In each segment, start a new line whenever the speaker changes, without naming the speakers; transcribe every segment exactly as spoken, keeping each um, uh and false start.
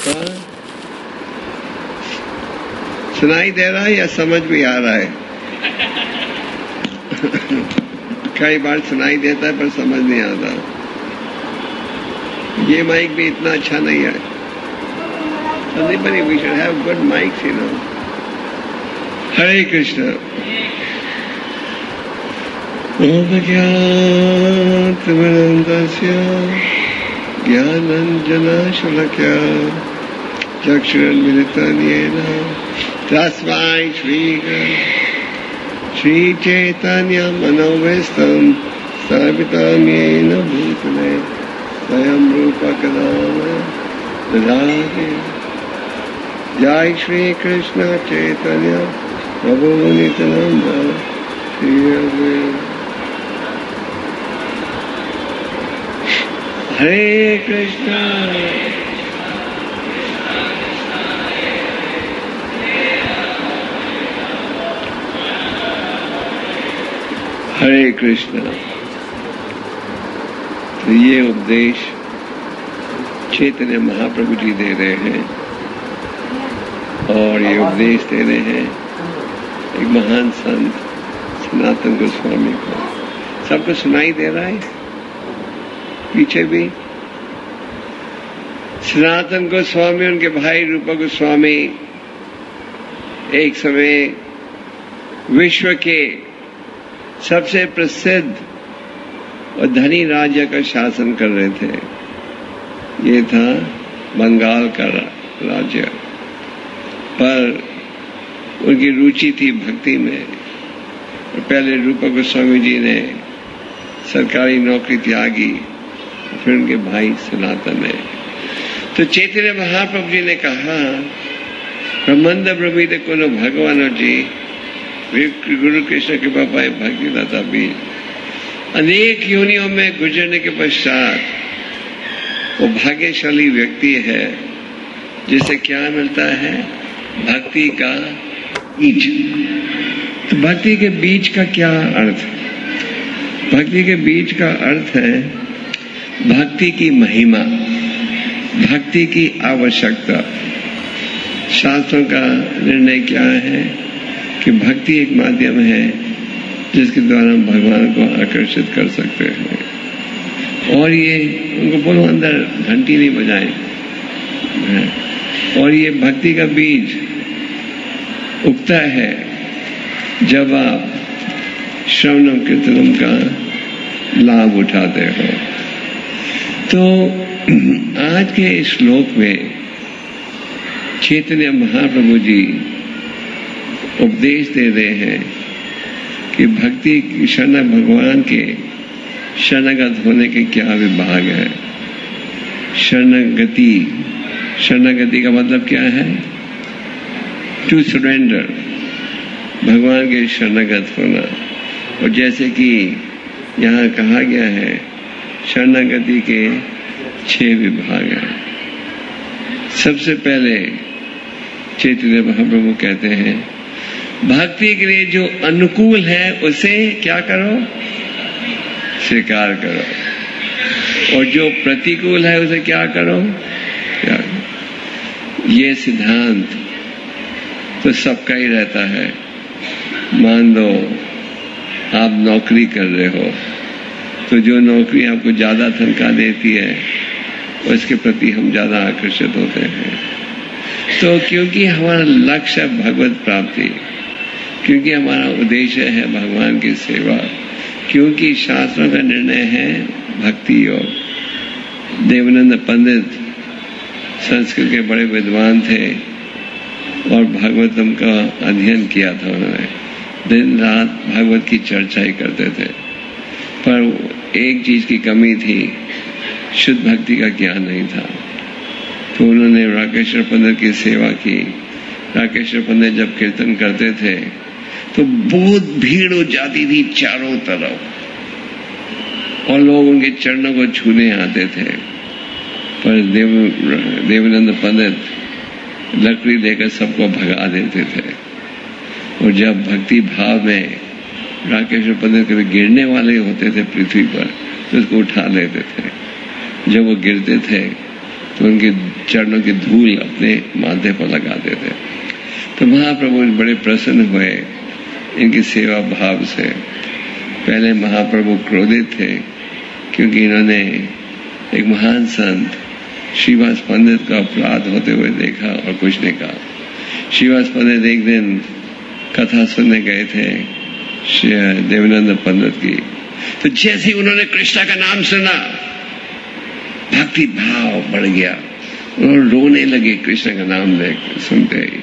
हाँ? सुनाई दे रहा है या समझ भी आ रहा है? कई बार सुनाई देता है पर समझ नहीं आता। ये माइक भी इतना अच्छा नहीं है। Anybody, we should have good mics, you know. Hare Krishna. Omagyantamanandasya Jnananjana Shalakya Chakshurunmilitam Yena Tasmai Shri Shri Chaitanya Manovistam Sthapitam Yena Bhutale Swayam Rupa Kadama Dadati Jai Shri Krishna Chaitanya Prabhu Nityananda Shri Advaita Hare Krishna Hare Krishna। तो ये उपदेश चैतन्य महाप्रभु जी दे रहे हैं और ये उपदेश दे रहे हैं एक महान संत सनातन गोस्वामी को। सबको सुनाई दे रहा है पीछे भी? सनातन गोस्वामी उनके भाई रूप गोस्वामी एक समय विश्व के सबसे प्रसिद्ध और धनी राज्य का शासन कर रहे थे। ये था बंगाल का राज्य। पर उनकी रुचि थी भक्ति में और पहले रूप गोस्वामी जी ने सरकारी नौकरी त्यागी, फिर उनके भाई सनातन ने। तो चैतन्य महाप्रभु जी ने कहा, ब्रह्मांड ब्रह्मित कोनो भगवान जी गुरु कृष्ण के पापाए भक्ति दाता भी अनेक योनियों में गुजरने के पश्चात वो भाग्यशाली व्यक्ति है जिसे क्या मिलता है? भक्ति का बीज। तो भक्ति के बीज का क्या अर्थ? भक्ति के बीज का अर्थ है भक्ति की महिमा, भक्ति की आवश्यकता। शास्त्रों का निर्णय क्या है कि भक्ति एक माध्यम है जिसके द्वारा हम भगवान को आकर्षित कर सकते हैं। और ये उनको बोलो अंदर घंटी नहीं बजाएं। और ये भक्ति का बीज उगता है जब आप श्रवणम कीर्तनम का लाभ उठाते हो। तो आज के इस श्लोक में चैतन्य महाप्रभु जी उपदेश दे रहे हैं कि भक्ति शरण भगवान के शरणागत होने के क्या विभाग है। शरणागति, शरणागति का मतलब क्या है? टू सरेंडर, भगवान के शरणागत होना। और जैसे कि यहाँ कहा गया है शरणागति के छह विभाग हैं। सबसे पहले चैतन्य महाप्रभु कहते हैं भक्ति के लिए जो अनुकूल है उसे क्या करो? स्वीकार करो। और जो प्रतिकूल है उसे क्या करो? क्या करो? ये सिद्धांत तो सबका ही रहता है। मान लो आप नौकरी कर रहे हो तो जो नौकरी आपको ज्यादा तनख्वाह देती है उसके प्रति हम ज्यादा आकर्षित होते हैं। तो क्योंकि हमारा लक्ष्य है भगवत प्राप्ति, क्योंकि हमारा उद्देश्य है भगवान की सेवा, क्योंकि शास्त्रों का निर्णय है भक्ति योग। देवानंद पंडित संस्कृत के बड़े विद्वान थे और भागवतम का अध्ययन किया था उन्होंने। दिन रात भागवत की चर्चा ही करते थे। पर एक चीज की कमी थी, शुद्ध भक्ति का ज्ञान नहीं था। तो उन्होंने राकेश्वर पंडित की सेवा की। राकेश्वर पंडित जब कीर्तन करते थे तो बहुत भीड़ हो जाती थी चारों तरफ और लोग उनके चरणों को छूने आते थे। पर देव देवानंद पंडित लकड़ी देकर सबको भगा देते थे। और जब भक्ति भाव में राकेश्वर पंडित कभी गिरने वाले होते थे पृथ्वी पर तो उसको उठा लेते थे। जब वो गिरते थे तो उनके चरणों की धूल अपने माथे पर लगाते थे। तो महाप्रभु बड़े प्रसन्न हुए इनकी सेवा भाव से। पहले महाप्रभु क्रोधित थे क्योंकि इन्होंने एक महान संत श्रीवास पंडित का अपराध होते हुए देखा और कुछ नहीं कहा। श्रीवास पंडित एक दिन कथा सुनने गए थे देवानंद पंडित की, तो जैसे ही उन्होंने कृष्णा का नाम सुना भक्ति भाव बढ़ गया, उन्होंने रोने लगे कृष्ण का नाम देख सुनते ही।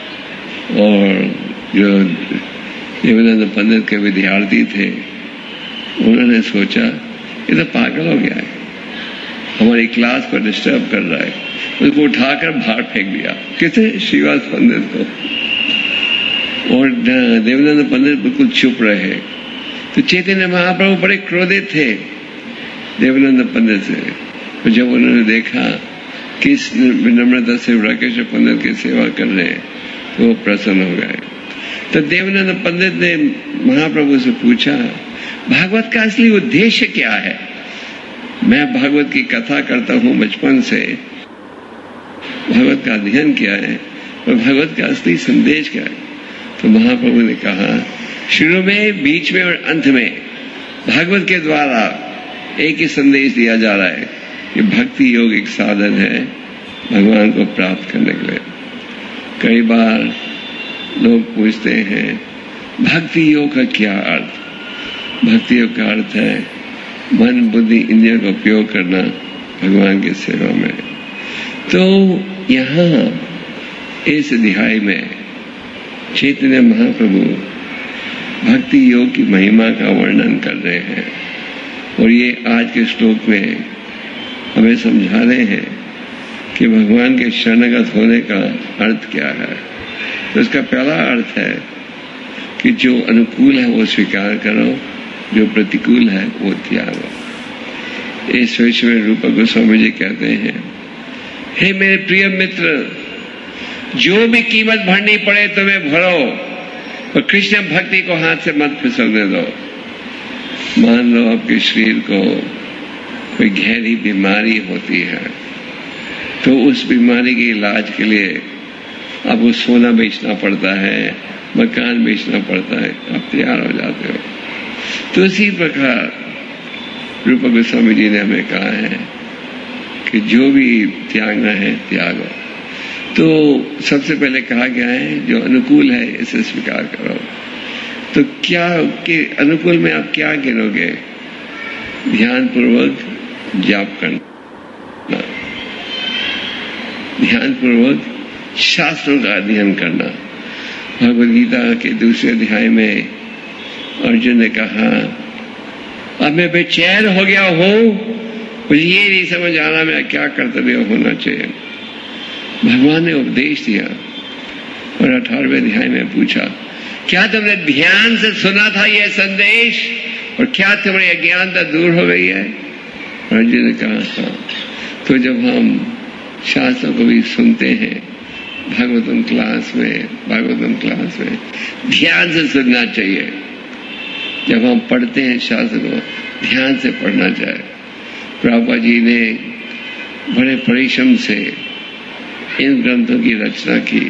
और जो देवानंद पंडित के विद्यार्थी थे उन्होंने सोचा ये तो पागल हो गया है, हमारी क्लास को डिस्टर्ब कर रहा है, उसको उठाकर बाहर फेंक दिया। किसे? श्रीवास पंडित को। और देवानंद पंडित बिल्कुल चुप रहे। तो चैतन्य महाप्रभु बड़े क्रोधित थे देवानंद पंडित से। तो जब उन्होंने देखा किस विनम्रता से राकेश पंडित की सेवा कर रहे हैं तो वो प्रसन्न हो गए। तो देवानंद पंडित ने महाप्रभु से पूछा भागवत का असली उद्देश्य क्या है? मैं भागवत की कथा करता हूं बचपन से, भागवत का अध्ययन किया है, और भागवत का असली संदेश क्या है? तो महाप्रभु ने कहा शुरू में, बीच में और अंत में भागवत के द्वारा एक ही संदेश दिया जा रहा है कि भक्ति योग एक साधन है भगवान को प्राप्त करने के लिए। कई बार लोग पूछते हैं भक्ति योग का क्या अर्थ? भक्ति योग का अर्थ है मन बुद्धि इंद्रियों का उपयोग करना भगवान की सेवा में। तो यहाँ इस अध्याय में चैतन्य महाप्रभु भक्ति योग की महिमा का वर्णन कर रहे हैं और ये आज के श्लोक में हमें समझा रहे हैं कि भगवान के शरणागत होने का अर्थ क्या है। तो इसका पहला अर्थ है कि जो अनुकूल है वो स्वीकार करो, जो प्रतिकूल है वो त्यागो। इस विषय में रूप गोस्वामी जी कहते हैं, हे मेरे प्रिय मित्र, जो भी कीमत भरनी पड़े तुम्हें भरो, और कृष्ण भक्ति को हाथ से मत फिसलने दो। मान लो आपके शरीर को कोई गहरी बीमारी होती है तो उस बीमारी के इलाज के लिए आपको सोना बेचना पड़ता है, मकान बेचना पड़ता है, आप तैयार हो जाते हो। तो इसी प्रकार रूप गोस्वामी जी ने हमें कहा है कि जो भी त्यागना है त्यागो। तो सबसे पहले कहा गया है जो अनुकूल है इसे स्वीकार करो। तो क्या के अनुकूल में आप क्या गिनोगे? ध्यान पूर्वक जाप करना, ध्यान पूर्वक शास्त्रों का अध्ययन करना। भगवद गीता के दूसरे अध्याय में अर्जुन ने कहा अब मैं बेचैन हो गया हूं, मुझे ये नहीं समझ आ रहा मेरा क्या कर्तव्य होना चाहिए। भगवान ने उपदेश दिया और अठारहवें अध्याय में पूछा क्या तुमने ध्यान से सुना था यह संदेश और क्या तुम्हारी अज्ञानता दूर हो गई है? अर्जुन ने कहा हाँ। तो जब हम शास्त्रों को भी सुनते हैं भागवतम क्लास में भागवतम क्लास में ध्यान से सुनना चाहिए। जब हम पढ़ते हैं शास्त्र को ध्यान से पढ़ना चाहिए। प्रभुपाद जी ने बड़े परिश्रम से इन ग्रंथों की रचना की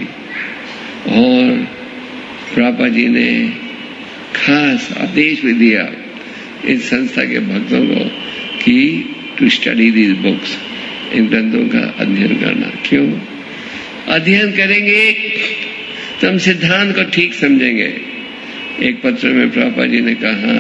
और प्रभुपाद जी ने खास आदेश भी दिया इस संस्था के भक्तों को कि टू स्टडी दीज बुक्स, इन ग्रंथों का अध्ययन करना। क्यों? अध्ययन करेंगे तो हम सिद्धांत को ठीक समझेंगे। एक पत्र में प्रभुपाद जी ने कहा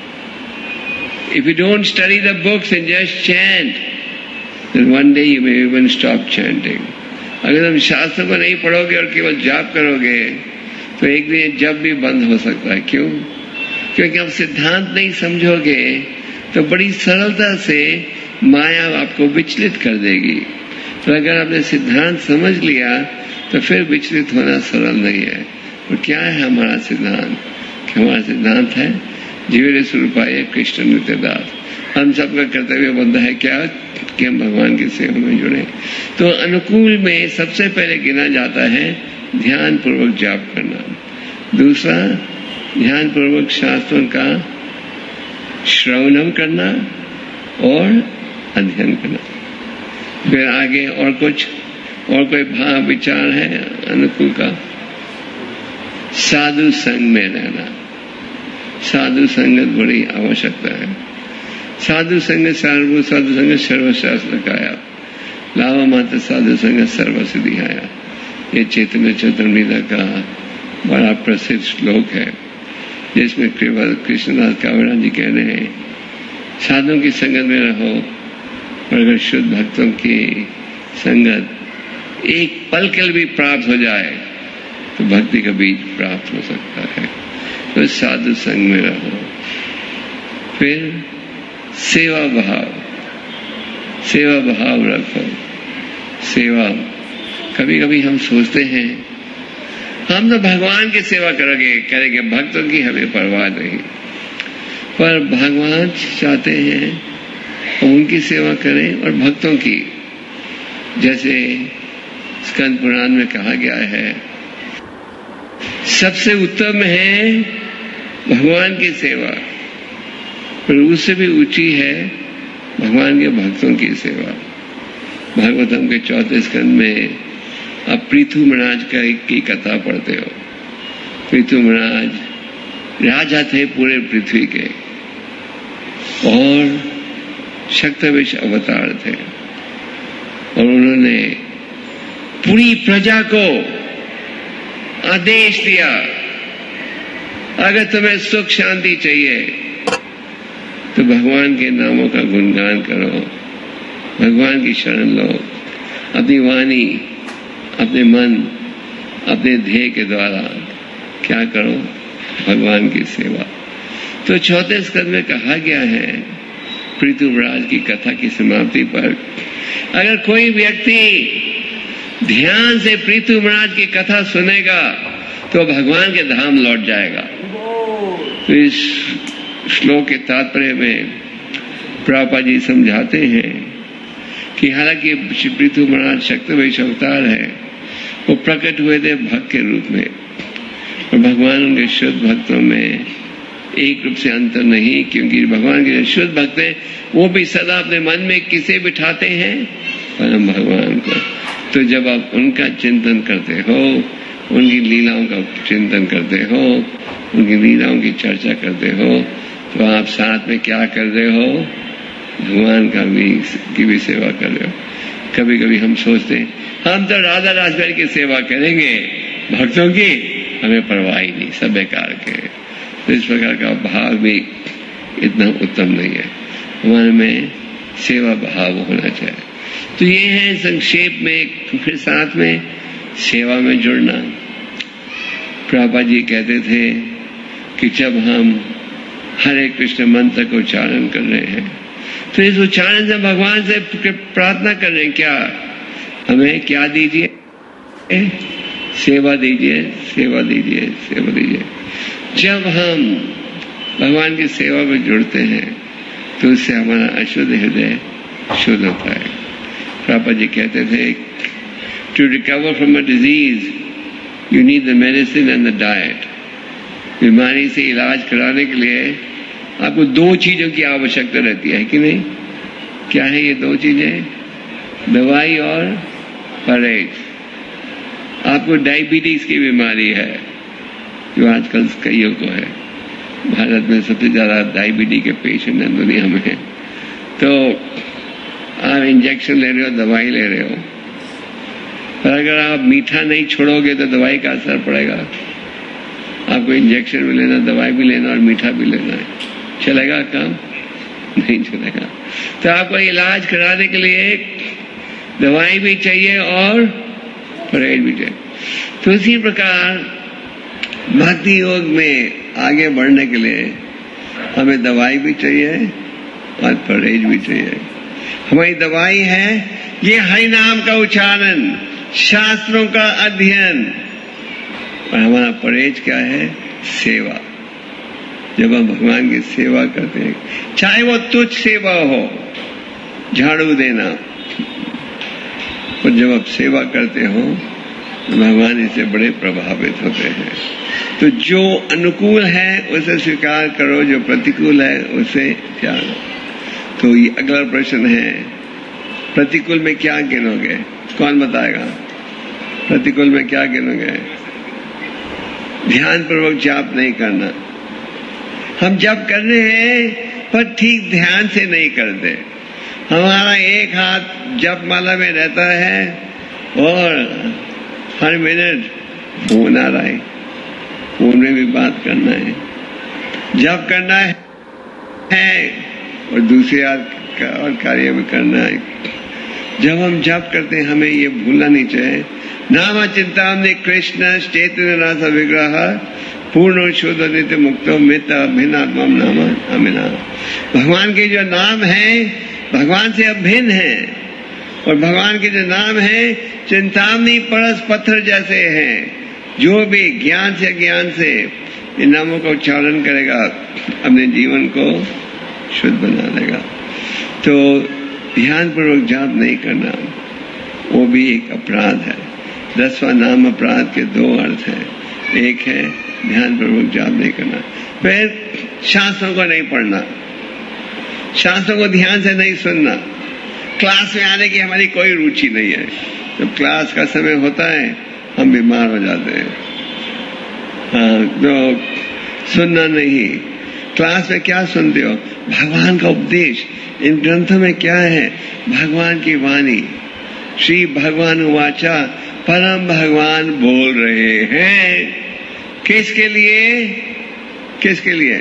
if you don't study the books and just chant then one day you may even stop chanting. अगर तुम शास्त्र को नहीं पढ़ोगे और केवल जाप करोगे तो एक दिन जब भी बंद हो सकता है। क्यों? क्योंकि आप सिद्धांत नहीं समझोगे तो बड़ी सरलता से माया आपको विचलित कर देगी। तो अगर आपने सिद्धांत समझ लिया तो फिर विचलित होना सरल नहीं है। और क्या है हमारा सिद्धांत? कि हमारा सिद्धांत है जीवन स्वरूपाय कृष्ण नित्य दास। हम सबका कर्तव्य बनता है क्या कि हम भगवान की सेवा में जुड़े। तो अनुकूल में सबसे पहले गिना जाता है ध्यान पूर्वक जाप करना। दूसरा ध्यान पूर्वक शास्त्रों का श्रवणम करना और अध्ययन करना। फिर आगे और कुछ और कोई भाव विचार है अनुकूल का? साधु संग में रहना, साधु संगत बड़ी आवश्यकता है। साधु संग सर्व साधु संग सर्वशास्त्र काया, लावा मात्र साधु संग सर्व सिद्धि आया। ये चैतन्य चैतन्य का बड़ा प्रसिद्ध श्लोक है, जिसमें कृष्णदास कावड़ा जी कह रहे हैं साधुओं की संगत में रहो, और अगर शुद्ध भक्तों की संगत एक पल के लिए भी प्राप्त हो जाए तो भक्ति का बीज प्राप्त हो सकता है। तो साधु संग में रहो। फिर सेवा भाव, सेवा भाव रखो। सेवा, कभी कभी हम सोचते हैं हम तो भगवान की सेवा करोगे करेंगे, भक्तों की हमें परवाह नहीं। पर भगवान चाहते हैं हम उनकी सेवा करें और भक्तों की, जैसे स्कंद पुराण में कहा गया है सबसे उत्तम है भगवान की सेवा, पर उससे भी ऊंची है भगवान के भक्तों की सेवा। भागवतम के चौथे स्कंद में आप पृथु महाराज का की कथा पढ़ते हो। पृथु महाराज राजा थे पूरे पृथ्वी के और शक्तिविश अवतार थे, और उन्होंने पूरी प्रजा को आदेश दिया अगर तुम्हें सुख शांति चाहिए तो भगवान के नामों का गुणगान करो, भगवान की शरण लो, अपनी वाणी, अपने मन, अपने ध्येय के द्वारा क्या करो, भगवान की सेवा। तो चौथे स्कंद में कहा गया है पृथु महाराज की कथा की समाप्ति पर, अगर कोई व्यक्ति ध्यान से पृथु महाराज की कथा सुनेगा तो भगवान के धाम लौट जाएगा। तो इस श्लोक के तात्पर्य में प्रभुपाद जी समझाते हैं कि हालांकि पृथु महाराज शक्तिवैश अवतार है, वो प्रकट हुए थे भक्त के रूप में, और भगवान उनके शुद्ध भक्तों में एक रूप से अंतर नहीं, क्योंकि भगवान के शुद्ध भक्त हैं वो भी सदा अपने मन में किसे बिठाते हैं, परम भगवान को। तो जब आप उनका चिंतन करते हो, उनकी लीलाओं का चिंतन करते हो, उनकी लीलाओं की चर्चा करते हो, तो आप साथ में क्या कर रहे हो, भगवान का भी की भी सेवा कर रहे हो। कभी कभी हम सोचते हैं हम तो राधा रासबाई की सेवा करेंगे, भक्तों की हमें परवाह ही नहीं, सब बेकार के। तो इस प्रकार का भाव भी इतना उत्तम नहीं है, हमारे में सेवा भाव होना चाहिए। तो ये है संक्षेप में, फिर साथ में सेवा में जुड़ना। प्रभुपाद जी कहते थे कि जब हम हरे कृष्ण मंत्र का उच्चारण कर रहे हैं तो इस उच्चारण से भगवान से प्रार्थना कर रहे हैं, क्या हमें क्या दीजिए, सेवा दीजिए, सेवा दीजिए, सेवा दीजिए। जब हम भगवान की सेवा में जुड़ते हैं तो उससे हमारा अशुद्ध हृदय शुद्ध होता है। प्रभुपाद जी कहते थे to recover from a disease you need the medicine and the diet. बीमारी से इलाज कराने के लिए आपको दो चीजों की आवश्यकता रहती है कि नहीं? क्या है ये दो चीजें? दवाई और परहेज। आपको डायबिटीज की बीमारी है जो आजकल कईयों को है, भारत में सबसे ज्यादा डायबिटीज के पेशेंट हैं दुनिया में। तो आप इंजेक्शन ले रहे हो, दवाई ले रहे हो, पर अगर आप मीठा नहीं छोड़ोगे तो दवाई का असर पड़ेगा। आपको इंजेक्शन भी लेना, दवाई भी लेना और मीठा भी लेना है, चलेगा काम? नहीं चलेगा। तो आपको इलाज कराने के लिए दवाई भी चाहिए और परहेज भी चाहिए। तो इसी प्रकार भक्ति योग में आगे बढ़ने के लिए हमें दवाई भी चाहिए और परहेज भी चाहिए। हमारी दवाई है ये हरि नाम का उच्चारण, शास्त्रों का अध्ययन, और हमारा परहेज क्या है? सेवा। जब हम भगवान की सेवा करते हैं, चाहे वो तुच्छ सेवा हो, झाड़ू देना, और जब आप सेवा करते हो तो भगवान इससे बड़े प्रभावित होते हैं। तो जो अनुकूल है उसे स्वीकार करो, जो प्रतिकूल है उसे त्यागो। तो ये अगला प्रश्न है, प्रतिकूल में क्या गिनोगे? कौन बताएगा? प्रतिकूल में क्या गिनोगे? ध्यान पूर्वक जाप नहीं करना। हम जप कर रहे हैं पर ठीक ध्यान से नहीं करते। हमारा एक हाथ जप माला में रहता है और हर मिनट फोन आ रहा है, फोन में भी बात करना है, जप करना है और दूसरे और कार्य भी करना है। जब हम जप करते हैं हमें ये भूलना नहीं चाहिए, नाम चिंता ने कृष्ण चैतन्य नाथ विग्रह पूर्ण शुद्ध नित्य मुक्तो मित अभिन्नात्म नाम अमिना। भगवान के जो नाम है भगवान से अभिन्न है और भगवान के जो नाम है चिंतामणि परस पत्थर जैसे हैं। जो भी ज्ञान से ज्ञान से इन नामों का उच्चारण करेगा अपने जीवन को शुद्ध बना लेगा। तो ध्यान पूर्वक जाप नहीं करना वो भी एक अपराध है। दसवां नाम अपराध के दो अर्थ हैं। एक है ध्यान पूर्वक जाप नहीं करना, फिर शास्त्रों को नहीं पढ़ना, शास्त्रों को ध्यान से नहीं सुनना। क्लास में आने की हमारी कोई रुचि नहीं है। जब क्लास का समय होता है हम बीमार हो जाते हैं। हाँ, तो सुनना नहीं। क्लास में क्या सुनते हो? भगवान का उपदेश। इन ग्रंथों में क्या है? भगवान की वाणी। श्री भगवान वाचा, परम भगवान बोल रहे हैं। किसके लिए? किसके लिए?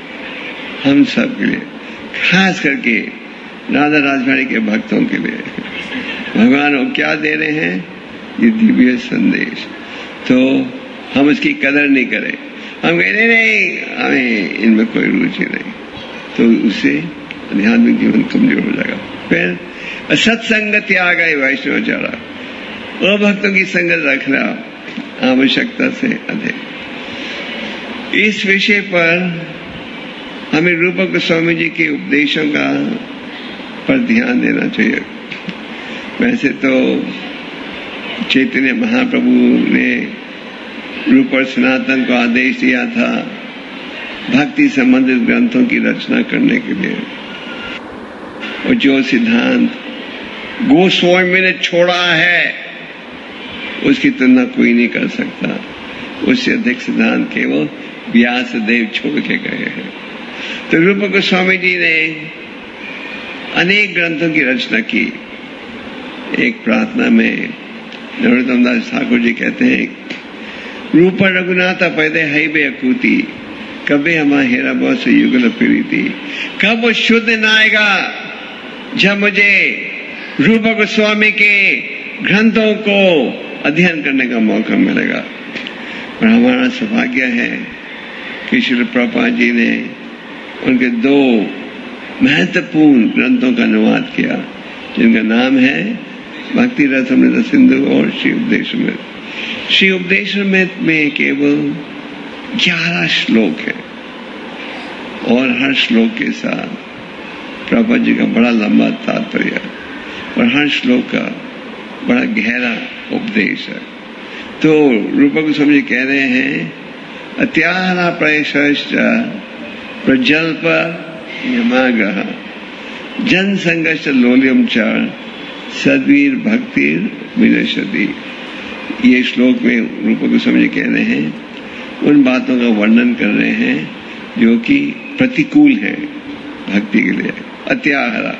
हम सब के लिए, खास करके राधा राजवाड़ी के भक्तों के लिए। भगवान वो क्या दे रहे हैं? ये दिव्य संदेश। तो हम उसकी कदर नहीं करें, हम कहते नहीं हमें इनमें कोई रुचि नहीं, तो उससे आध्यात्मिक जीवन कमजोर हो जाएगा। फिर सत्संग त्याग है वैष्णवाचारा, वो भक्तों की संगत रखना आवश्यकता से अधिक। इस विषय पर हमें रूपक गोस्वामी जी के उपदेशों का पर ध्यान देना चाहिए। वैसे तो चैतन्य महाप्रभु ने रूप और सनातन को आदेश दिया था भक्ति संबंधित ग्रंथों की रचना करने के लिए, और जो सिद्धांत गोस्वामी ने छोड़ा है उसकी तुलना कोई नहीं कर सकता। उससे अधिक सिद्धांत केवल व्यास देव छोड़ के गए हैं। तो रूप गोस्वामी जी ने अनेक ग्रंथों की रचना की। एक प्रार्थना में नरोत्तम दास ठाकुर जी कहते हैं, रूप रघुनाथ पैदे है बे अकूती, कभी हम हेरा बहुत से युगल प्रीति। कब वो शुद्ध न आएगा जब मुझे रूप गोस्वामी के ग्रंथों को अध्ययन करने का मौका मिलेगा। और हमारा सौभाग्य है कि श्री प्रभुपाद जी ने उनके दो महत्वपूर्ण ग्रंथों का अनुवाद किया, जिनका नाम है भक्ति रसामृत सिंधु और श्री उपदेशामृत। श्री उपदेशामृत में केवल ग्यारह श्लोक है और हर श्लोक के साथ प्रभुपाद जी का बड़ा लंबा तात्पर्य और हर श्लोक का बड़ा गहरा उपदेश है। तो रूप गोस्वामी जी कह रहे हैं, अत्याहारा प्रयश्च प्रजल्प यमागः जन संघर्ष लोल्यम च सद्वीर भक्तिर विनश्यति। ये श्लोक में रूप गोस्वामी जी कह रहे हैं, उन बातों का वर्णन कर रहे हैं जो कि प्रतिकूल है भक्ति के लिए। अत्याहारा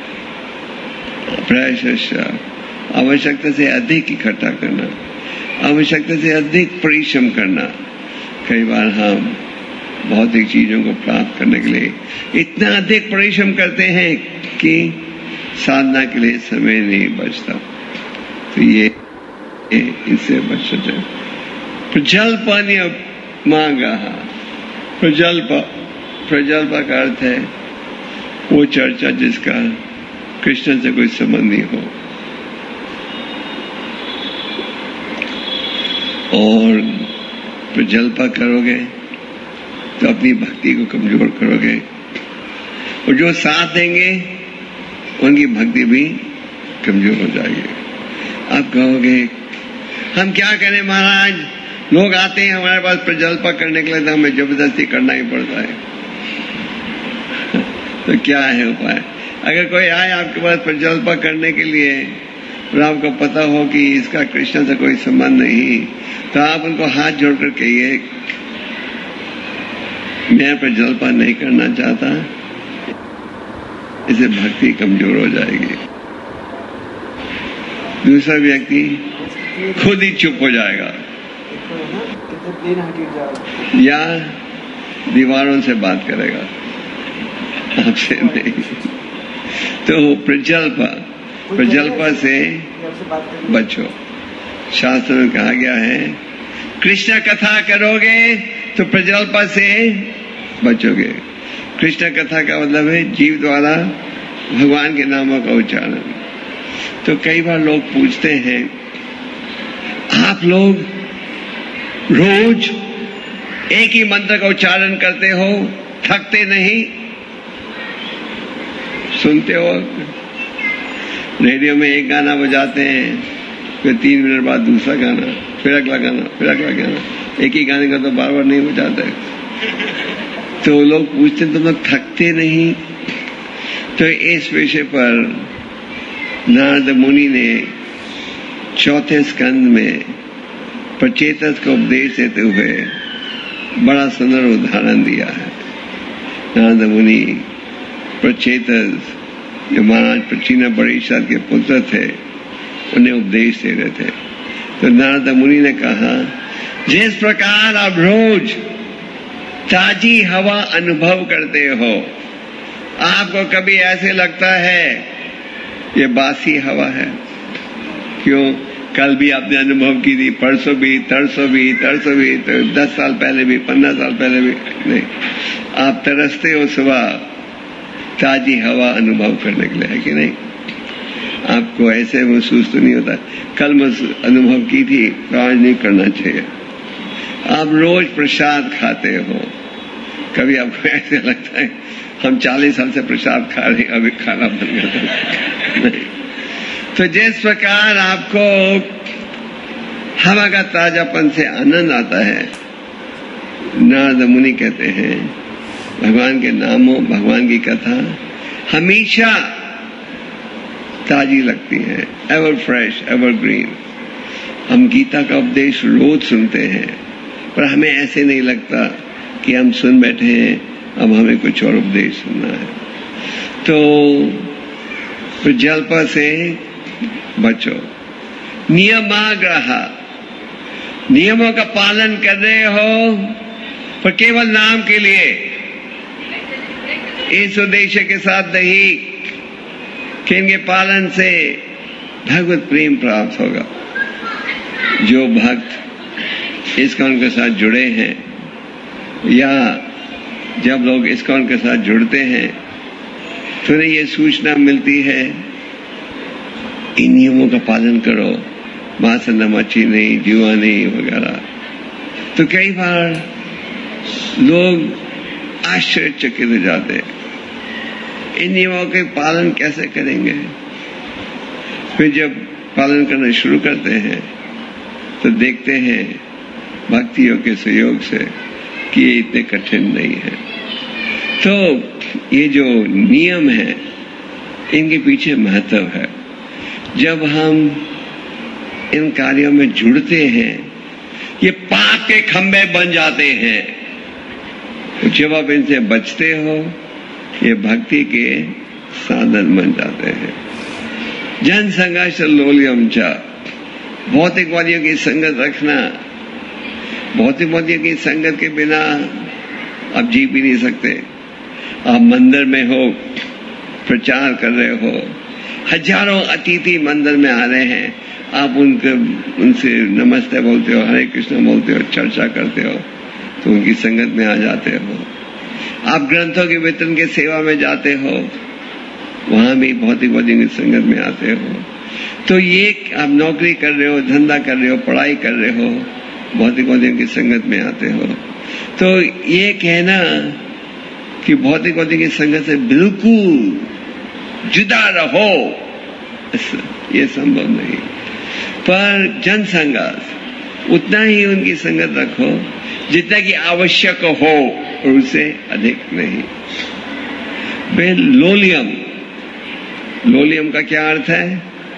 प्रयश्च, आवश्यकता से अधिक इकट्ठा करना, आवश्यकता से अधिक परिश्रम करना। कई बार हम भौतिक चीजों को प्राप्त करने के लिए इतना अधिक परिश्रम करते हैं कि साधना के लिए समय नहीं बचता। तो ये इससे बचना चाहिए। प्रजल्प मांगा, प्रजल्प प्रजल्प का अर्थ है वो चर्चा जिसका कृष्ण से कोई संबंध नहीं हो, और प्रजल्पा करोगे तो अपनी भक्ति को कमजोर करोगे, और जो साथ देंगे उनकी भक्ति भी कमजोर हो जाएगी। आप कहोगे हम क्या करें महाराज, लोग आते हैं हमारे पास प्रजल्पा करने के लिए तो हमें जबरदस्ती करना ही पड़ता है। तो क्या है उपाय? अगर कोई आए आपके पास प्रजल्पा करने के लिए और आपको पता हो कि इसका कृष्ण से कोई संबंध नहीं, तो आप उनको हाथ जोड़कर कहिए मैं पर जलपान नहीं करना चाहता, इससे भक्ति कमजोर हो जाएगी। दूसरा व्यक्ति खुद ही चुप हो जाएगा या दीवारों से बात करेगा, आपसे नहीं। तो प्रजल्प प्रजल्प से बचो। शास्त्र में कहा गया है कृष्ण कथा करोगे तो प्रजल्प से बचोगे। कृष्ण कथा का मतलब है जीव द्वारा भगवान के नामों का उच्चारण। तो कई बार लोग पूछते हैं आप लोग रोज एक ही मंत्र का उच्चारण करते हो, थकते नहीं? सुनते हो रेडियो में एक गाना बजाते हैं, फिर तीन मिनट बाद दूसरा गाना, फिर अगला गाना, फिर अगला गाना, एक ही गाने का तो बार बार नहीं बजाते। तो लोग पूछते हैं तुम लोग थकते नहीं? तो इस विषय पर नारद मुनि ने चौथे स्कंद में प्रचेतस को उपदेश देते हुए बड़ा सुंदर उदाहरण दिया है। नारद मुनि प्रचेतस जो महाराज प्रचीना बड़ीश्वर के पुत्र थे उन्हें उपदेश दे रहे थे। तो नारद मुनि ने कहा जिस प्रकार आप रोज ताजी हवा अनुभव करते हो, आपको कभी ऐसे लगता है ये बासी हवा है? क्यों? कल भी आपने अनुभव की थी, परसों भी, तरसों भी, तरसों भी, तो दस साल पहले भी, पंद्रह साल पहले भी नहीं। आप तरसते हो सुबह ताजी हवा अनुभव करने के लिए, है कि नहीं? आपको ऐसे महसूस तो नहीं होता कल अनुभव की थी तो आज नहीं करना चाहिए। आप रोज प्रसाद खाते हो, कभी आपको ऐसे लगता है हम चालीस साल से प्रसाद खा रहे हैं, अभी खाना बन गया नहीं। तो जिस प्रकार आपको हवा का ताजापन से आनंद आता है, नारद मुनि कहते हैं भगवान के नामों, भगवान की कथा हमेशा ताजी लगती है, एवर फ्रेश, एवर ग्रीन। हम गीता का उपदेश रोज सुनते हैं, पर हमें ऐसे नहीं लगता कि हम सुन बैठे हैं, अब हमें कुछ और उपदेश सुनना है। तो जल्प से बचो। नियमाग्रह, नियमों का पालन कर रहे हो पर केवल नाम के लिए, इस उद्देश्य के साथ नहीं कि इनके पालन से भगवत प्रेम प्राप्त होगा। जो भक्त इस्कॉन के साथ जुड़े हैं या जब लोग इस्कॉन के साथ जुड़ते हैं तो उन्हें ये सूचना मिलती है इन नियमों का पालन करो, मांस मच्छी नहीं, जुआ नहीं वगैरह। तो कई बार लोग आश्चर्यचकित हो जाते हैं, इन नियमों के पालन कैसे करेंगे? फिर जब पालन करना शुरू करते हैं तो देखते हैं भक्तियों के सहयोग से कि ये इतने कठिन नहीं है। तो ये जो नियम है इनके पीछे महत्व है। जब हम इन कार्यों में जुड़ते हैं ये पाप के खंभे बन जाते हैं। जब आप इनसे बचते हो ये भक्ति के साधन बन जाते हैं। जन संघर्ष लोलियम च, भौतिकवादियों की संगत रखना। भौतिकवादियों की संगत के बिना आप जी भी नहीं सकते। आप मंदिर में हो, प्रचार कर रहे हो, हजारों अतिथि मंदिर में आ रहे हैं, आप उनके उनसे नमस्ते बोलते हो, हरे कृष्ण बोलते हो, चर्चा करते हो, तो उनकी संगत में आ जाते हो। आप ग्रंथों के वितरण के सेवा में जाते हो, वहां भी भौतिकवादियों की संगत में आते हो। तो ये आप नौकरी कर रहे हो, धंधा कर रहे हो, पढ़ाई कर रहे हो, भौतिकवादियों की संगत में आते हो। तो ये कहना कि भौतिकवादियों की संगत से बिल्कुल जुदा रहो, ये संभव नहीं। पर जनसंघर्ष उतना ही उनकी संगत रखो जितना कि आवश्यक हो और उससे अधिक नहीं। फिर लोलियम, लोलियम का क्या अर्थ है?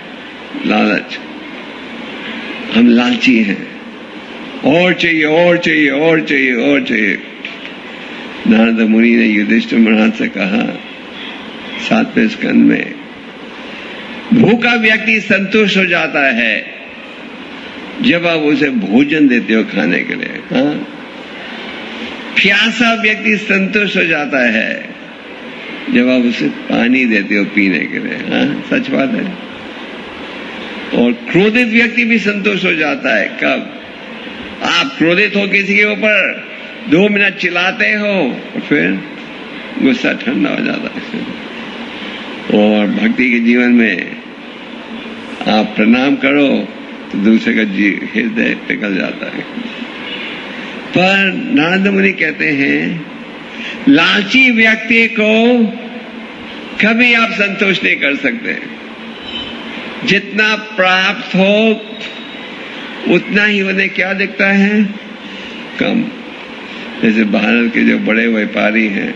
लालच, हम लालची हैं, और चाहिए और चाहिए और चाहिए और चाहिए। नारद मुनि ने युधिष्ठिर महाराज से कहा सातवें स्कंद में, भूखा व्यक्ति संतुष्ट हो जाता है जब आप उसे भोजन देते हो खाने के लिए। हाँ, प्यासा व्यक्ति संतुष्ट हो जाता है जब आप उसे पानी देते हो पीने के लिए। हाँ, सच बात है। और क्रोधित व्यक्ति भी संतुष्ट हो जाता है कब आप क्रोधित हो किसी के ऊपर, दो मिनट चिल्लाते हो और फिर गुस्सा ठंडा हो जाता है। और भक्ति के जीवन में आप प्रणाम करो तो दूसरे का जी हृदय पिघल जाता है। पर नारद मुनि कहते हैं लालची व्यक्ति को कभी आप संतुष्ट नहीं कर सकते। जितना प्राप्त हो उतना ही उन्हें क्या दिखता है, कम। जैसे भारत के जो बड़े व्यापारी हैं,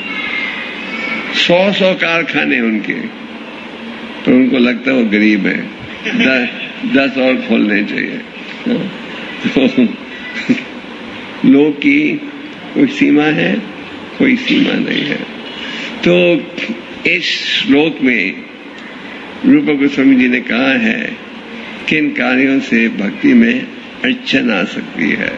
सौ सौ कारखाने उनके, तो उनको लगता है वो गरीब है, दस, दस और खोलने चाहिए। तो लोग की कोई सीमा है, कोई सीमा नहीं है। तो इस श्लोक में रूप गोस्वामी जी ने कहा है किन कार्यों से भक्ति में अड़चन आ सकती है।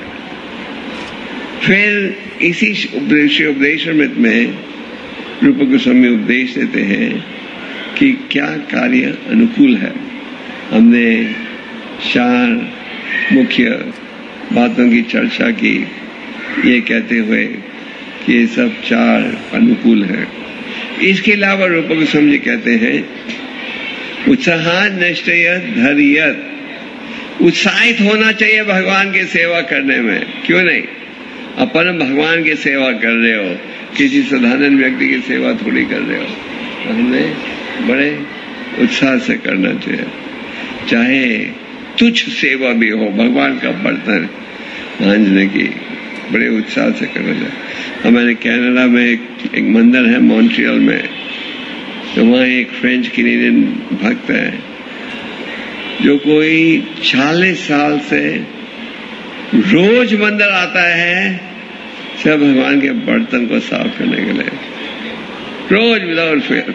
फिर इसी उपदेश उपदेशामृत में रूप गोस्वामी उपदेश देते हैं कि क्या कार्य अनुकूल है। हमने चार मुख्य बातों की चर्चा की, ये कहते हुए कि ये सब चार अनुकूल है। इसके अलावा रूप गोस्वामी जी कहते हैं उत्साह निश्चय धैर्यत, उत्साहित होना चाहिए भगवान की सेवा करने में। क्यों नहीं, अपन भगवान की सेवा कर रहे हो, किसी साधारण व्यक्ति की सेवा थोड़ी कर रहे हो। हमें बड़े उत्साह से करना चाहिए, चाहे तुच्छ सेवा भी हो, भगवान का बर्तन मांजने की बड़े उत्साह से करना चाहिए। हमारे कनाडा में एक, एक मंदिर है मॉन्ट्रियल में, तो वहाँ एक फ्रेंच कैनेडियन भक्त है जो कोई चालीस साल से रोज मंदिर आता है सब भगवान के बर्तन को साफ करने के लिए, रोज विदाउट फेयर,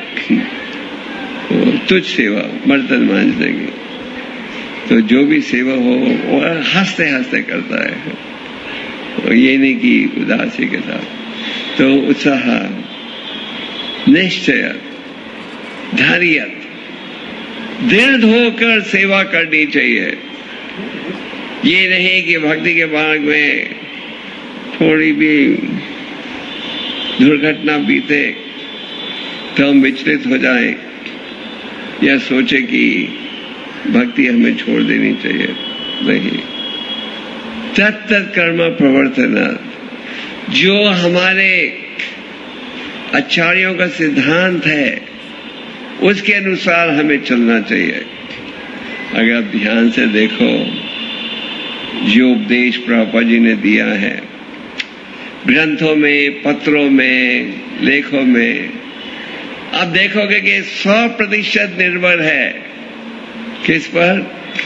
तुझ सेवा बर्तन मांजने की। तो जो भी सेवा हो वो हंसते हंसते करता है, और ये नहीं कि उदासी के साथ। तो उत्साह निश्चय धैर्य, दृढ़ होकर सेवा करनी चाहिए। ये नहीं कि भक्ति के मार्ग में थोड़ी भी दुर्घटना बीते तो हम विचलित हो जाए या सोचे कि भक्ति हमें छोड़ देनी चाहिए। नहीं, तत् कर्म प्रवर्तना, जो हमारे आचार्यों का सिद्धांत है उसके अनुसार हमें चलना चाहिए। अगर आप ध्यान से देखो जो उपदेश प्रभुपाद जी ने दिया है ग्रंथों में, पत्रों में, लेखों में, आप देखोगे कि सौ प्रतिशत निर्भर है किस पर,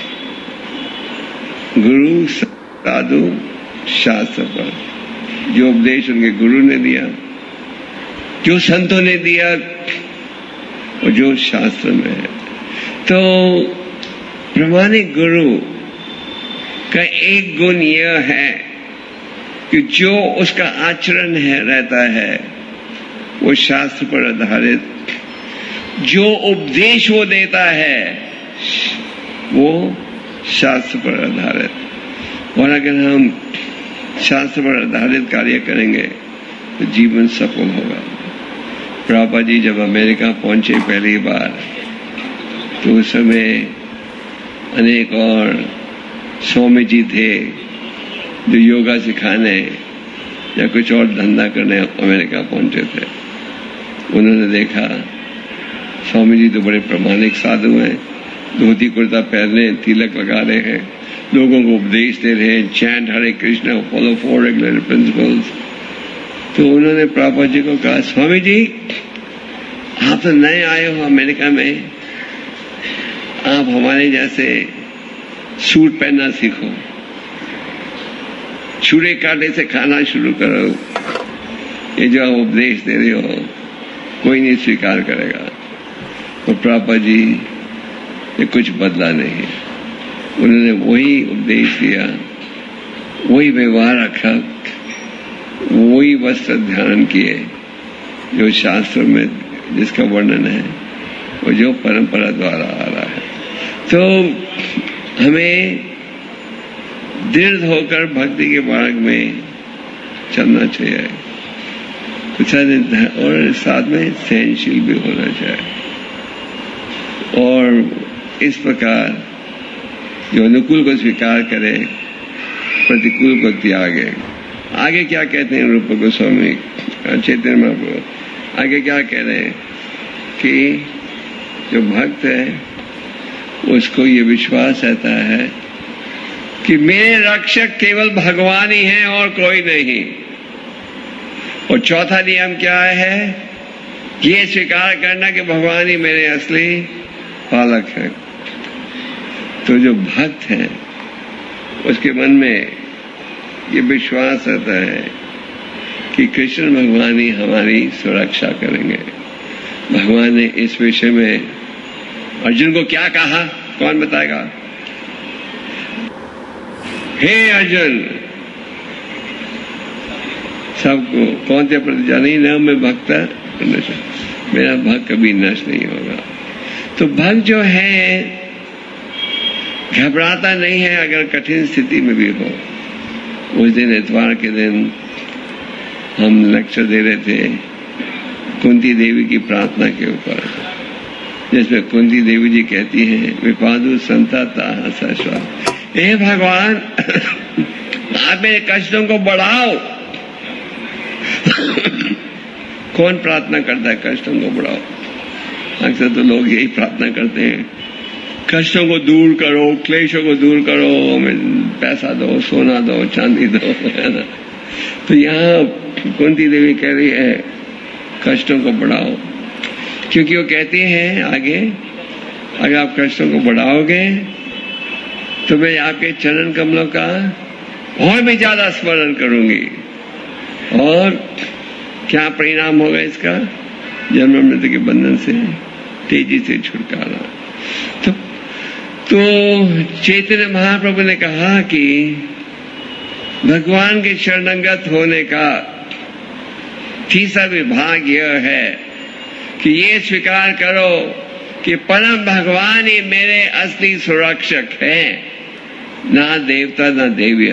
गुरु साधु शास्त्र पर। जो उपदेश उनके गुरु ने दिया, जो संतों ने दिया और जो शास्त्र में है। तो प्रामाणिक गुरु का एक गुण यह है कि जो उसका आचरण है रहता है वो शास्त्र पर आधारित, जो उपदेश वो देता है वो शास्त्र पर आधारित। और अगर हम शास्त्र पर आधारित कार्य करेंगे तो जीवन सफल होगा। प्रभुपाद जी जब अमेरिका पहुंचे पहली बार तो उस समय अनेक और स्वामी जी थे जो योगा सिखाने या कुछ और धंधा करने अमेरिका पहुंचे थे। उन्होंने देखा स्वामी जी तो बड़े प्रामाणिक साधु हैं, धोती कुर्ता पहन रहे, तिलक लगा रहे हैं, लोगों को उपदेश दे रहे हैं, chant Hare Krishna, follow four regular principles. तो उन्होंने प्रभुपाद जी को कहा, स्वामी जी आप तो नए आए हो अमेरिका में, आप हमारे जैसे सूट पहनना सीखो, छुरे कांटे से खाना शुरू करो। ये जो आप उपदेश दे रहे हो कोई नहीं स्वीकार करेगा। तो प्रभुपाद जी ये कुछ बदला नहीं, उन्होंने वही उपदेश दिया, वही व्यवहार रखा, वही वस्त्र धारण किए जो शास्त्र में जिसका वर्णन है, वो जो परंपरा द्वारा आ रहा है। तो हमें दृढ़ होकर भक्ति के मार्ग में चलना चाहिए, कुछ और साथ में सहनशील भी होना चाहिए। और इस प्रकार जो अनुकूल को स्वीकार करे, प्रतिकूल को त्यागे। आगे क्या कहते हैं रूप गोस्वामी चैतन्य महाप्रभु, आगे क्या कह रहे हैं कि जो भक्त है उसको ये विश्वास रहता है कि मेरे रक्षक केवल भगवान ही हैं और कोई नहीं। और चौथा नियम क्या है? ये स्वीकार करना कि भगवान ही मेरे असली पालक है। तो जो भक्त है उसके मन में ये विश्वास रहता है कि कृष्ण भगवान ही हमारी सुरक्षा करेंगे। भगवान ने इस विषय में अर्जुन को क्या कहा, कौन बताएगा? हे अर्जुन, सबको कौन से प्रतिज्ञा नहीं ना मैं भक्त मेरा भक्त कभी नष्ट नहीं होगा। तो भक्त जो है घबराता नहीं है अगर कठिन स्थिति में भी हो। उस दिन इतवार के दिन हम लेक्चर दे रहे थे कुंती देवी की प्रार्थना के ऊपर, जिसमें कुंती देवी जी कहती हैं विपादु संता ताहा सश्वा, हे भगवान आप मेरे कष्टों को बढ़ाओ। कौन प्रार्थना करता है कष्टों को बढ़ाओ? अक्सर तो लोग यही प्रार्थना करते हैं, कष्टों को दूर करो, क्लेशों को दूर करो, हमें पैसा दो, सोना दो, चांदी दो, है ना। तो यहाँ कुंती देवी कह रही है कष्टों को बढ़ाओ, क्योंकि वो कहती हैं आगे अगर आप कष्टों को बढ़ाओगे तो मैं आपके चरण कमलों का और भी ज्यादा स्मरण करूंगी। और क्या परिणाम होगा इसका? जन्म मृत्यु के बंधन से तेजी से छुटकारा। तो, तो चैतन्य महाप्रभु ने कहा कि भगवान के शरणागत होने का तीसरा विभाग यह है कि ये स्वीकार करो कि परम भगवान ही मेरे असली सुरक्षक हैं, ना देवता ना देवियां।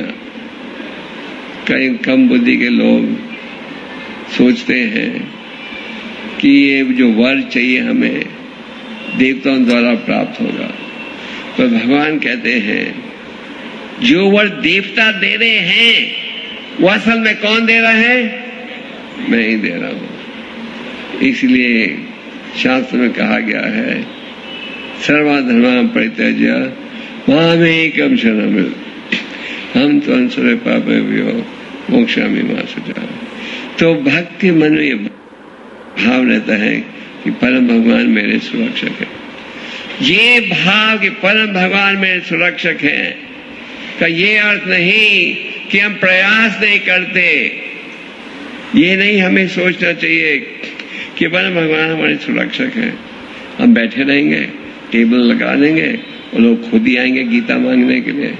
कई कम बुद्धि के लोग सोचते हैं कि ये जो वर चाहिए हमें देवताओं द्वारा प्राप्त होगा, पर भगवान कहते हैं जो वर देवता दे रहे हैं वो असल में कौन दे रहा है? मैं ही दे रहा हूं। इसलिए शास्त्र में कहा गया है सर्वधर्मान् परित्यज्य मामेकं शरणं व्रज, हम तो अंसुरे पापेभ्यो मोक्षामि मा शुचः। तो भक्त के मन में ये भाव रहता है कि परम भगवान मेरे सुरक्षक है। ये भाव कि परम भगवान मेरे सुरक्षक हैं का ये अर्थ नहीं कि हम प्रयास नहीं करते। ये नहीं हमें सोचना चाहिए कि परम भगवान हमारे सुरक्षक हैं, हम बैठे रहेंगे, टेबल लगा देंगे और लोग खुद ही आएंगे गीता मांगने के लिए।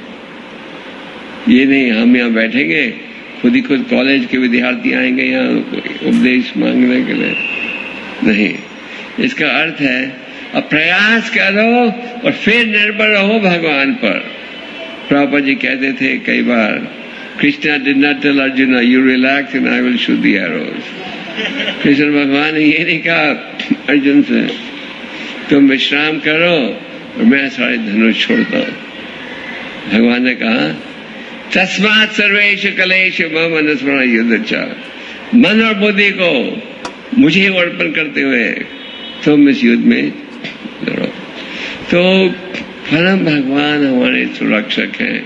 ये नहीं हम यहाँ बैठेंगे, खुद ही खुद कॉलेज के विद्यार्थी आएंगे यहाँ उपदेश मांगने के लिए। नहीं, इसका अर्थ है अब प्रयास करो और फिर निर्भर रहो भगवान पर। प्रभुपाद जी कहते थे कई बार, Krishna did not tell Arjun you relax and I will shoot the arrows. Krishna भगवान ने ये नहीं कहा अर्जुन से तुम विश्राम करो और मैं सारे धनुष छोड़ता हूं। भगवान ने कहा तस्मात् सर्वेषु कलेषु मम अनुस्मरण युद्धच्च, मन और बुद्धि को मुझे अर्पण करते हुए तुम इस युद्ध में लड़ो। तो परम भगवान हमारे सुरक्षक हैं।